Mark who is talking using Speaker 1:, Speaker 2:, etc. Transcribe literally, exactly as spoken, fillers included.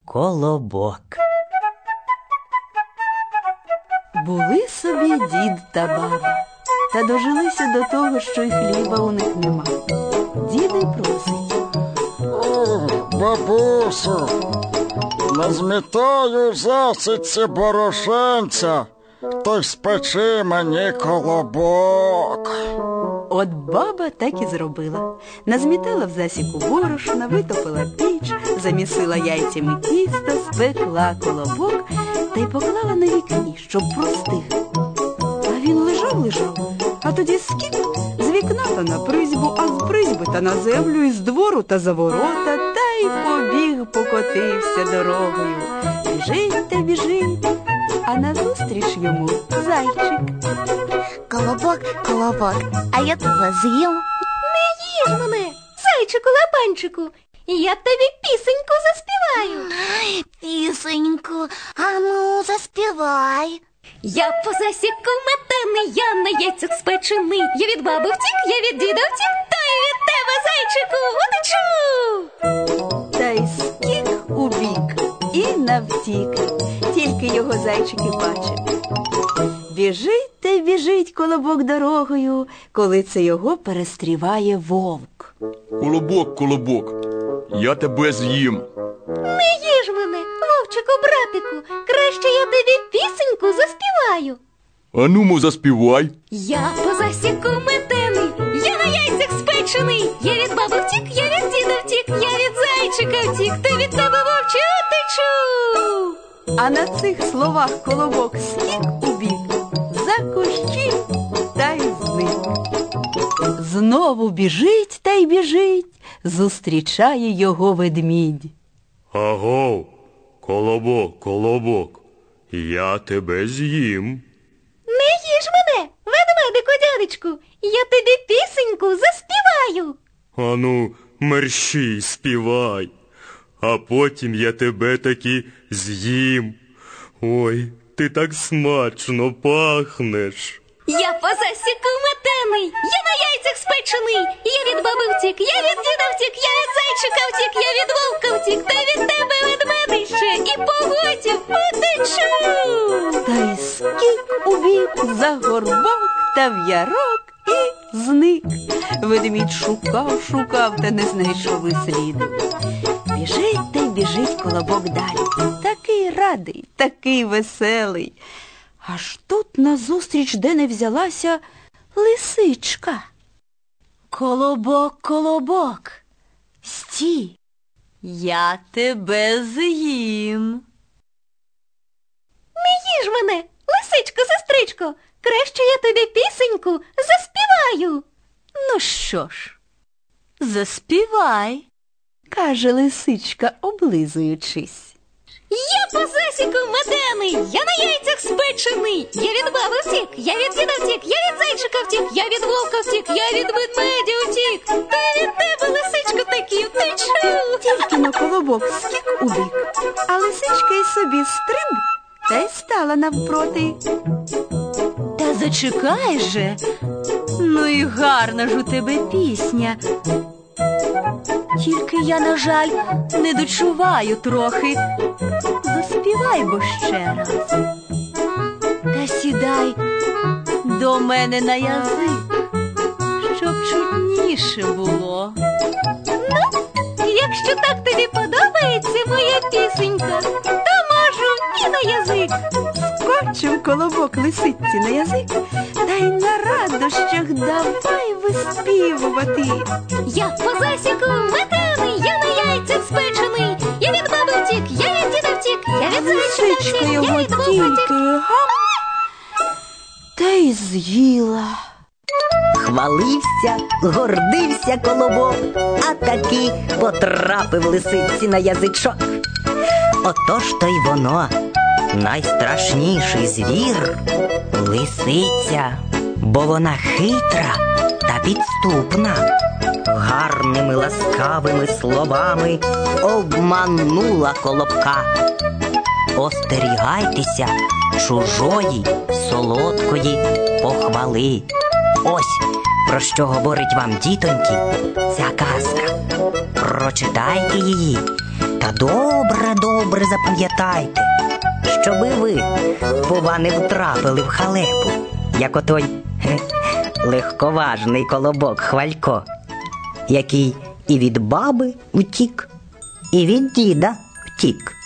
Speaker 1: Колобок. Були собі дід та баба, та дожилися до того, що й хліба у них нема. Дід і просить:
Speaker 2: «О, бабусю, назмітаю в засідці борошенця, то й спечи мені колобок».
Speaker 1: От баба так і зробила. Назмітала в засіку борошна, витопила піч, замісила яйцями тісто, спекла колобок та й поклала на вікні, щоб простиг. А він лежав-лежав, а тоді скік з вікна та на призьбу, а з призьби та на землю, і з двору та за ворота, та й побіг, покотився дорогою. Біжить та біжить, а назустріч йому зайчик.
Speaker 3: Колобок, колобок, а я тебе з'їм.
Speaker 4: Не їж мене, зайчику-лапанчику, я тобі пісеньку заспіваю.
Speaker 3: Пісеньку, а ну заспівай.
Speaker 4: Я по засіку метений, я на яйцях спечений. Я від баби втік, я від діда втік, та й від тебе, зайчику, утечу.
Speaker 1: Та й скік у бік і навтік, тільки його зайчик і бачить. Біжить та й біжить колобок дорогою, коли це його перестріває вовк.
Speaker 5: Колобок, колобок, я тебе з'їм.
Speaker 4: Не їж мене, вовчику-братику, краще я тобі пісеньку заспіваю.
Speaker 5: Анумо, заспівай.
Speaker 4: Я по засіку метений, я на яйцях спечений. Я від баби втік, я від діда втік, я від зайчика втік, та від тебе, вовче, утечу.
Speaker 1: А на цих словах колобок скік у бік, за кущі та й зник. Знову біжить та й біжить, зустрічає його ведмідь.
Speaker 5: Аго, колобок, колобок, я тебе з'їм.
Speaker 4: Не їж мене, ведмедику дядечку, я тобі пісеньку заспіваю.
Speaker 5: Ану, мерщій, співай, а потім я тебе таки з'їм. Ой, ти так смачно пахнеш.
Speaker 4: Я по засіку метений, я на яйцях спечений. Я від баби втік, я від діда втік, я від зайчика втік, я від вовка втік, та від тебе, ведмедище, і потім утечу.
Speaker 1: Та й скік у бік, за горбок та в ярок і зник. Ведмідь шукав, шукав, та не знайшов і сліду. Біжить та й біжить колобок далі. Такий радий, такий веселий. Аж тут назустріч, де не взялася, лисичка. Колобок, колобок, стій, я тебе з'їм.
Speaker 4: Не їж мене, лисичко, сестричко, краще я тобі пісеньку заспіваю.
Speaker 1: Ну що ж, заспівай, каже лисичка, облизуючись.
Speaker 4: Я по засіку метений, я на яйцях спечений. Я від баби втік, я від діда втік, я від зайчика втік, я від вовка втік, я від ведмедя втік, та від тебе, лисичко, таки втечу.
Speaker 1: Тільки на колобок скік у бік, а лисичка й собі стриб та й стала навпроти. Та зачекай же, ну і гарна ж у тебе пісня. Тільки я, на жаль, не дочуваю трохи. Заспівай бо ще раз. Та сідай до мене на язик, щоб чутніше було.
Speaker 4: Ну, якщо так тобі подобається моя пісенька, то можу і на язик.
Speaker 1: Скочив колобок лисичці на язик, та й на радощах давай виспівувати.
Speaker 4: Я по засіку метений, я на яйцях спечений. Я від баби втік, я від діда втік, я від зайчика втік, я
Speaker 1: його
Speaker 4: від вовка
Speaker 1: тільки
Speaker 4: втік.
Speaker 1: гам, та й з'їла.
Speaker 6: Хвалився, гордився колобок, а таки потрапив лисиці на язичок. Отож то й воно, найстрашніший звір – лисиця, бо вона хитра та підступна. Гарними ласкавими словами обманула колобка. Остерігайтеся чужої солодкої похвали. Ось про що говорить вам, дітоньки, ця казка. Прочитайте її Та добре-добре запам'ятайте, щоби ви, бува, не втрапили в халепу, як отой хе, легковажний колобок Хвалько, який і від баби втік, і від діда втік.